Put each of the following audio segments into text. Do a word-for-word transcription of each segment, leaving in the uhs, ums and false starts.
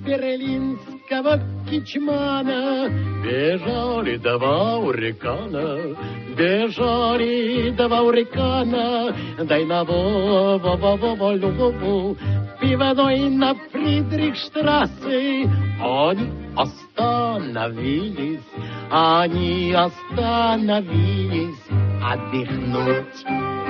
берлинского кичмана бежали два урикана, бежали два урикана, дай на во-во-во-во-во-во-во, пивной на Фридрихштрассе. Они остановились, они остановились отдохнуть.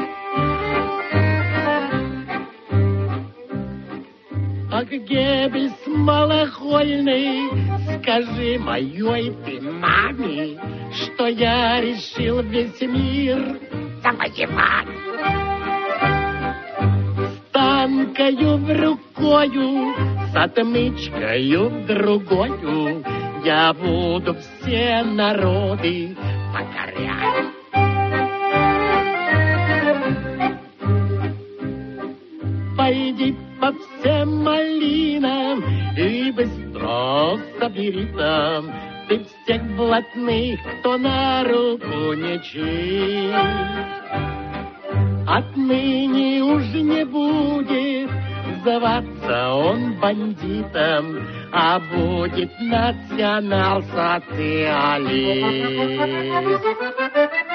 Ах, Геббельс малохольный, скажи моей ты маме, что я решил весь мир завоевать. С танкою в рукою, с отмычкою в другою, я буду все народы покорять. Пойди по всем малинам и быстро собери там ты всех блатных, кто на руку не чист. Отныне уж не будет зваться он бандитом, а будет национал-социалист.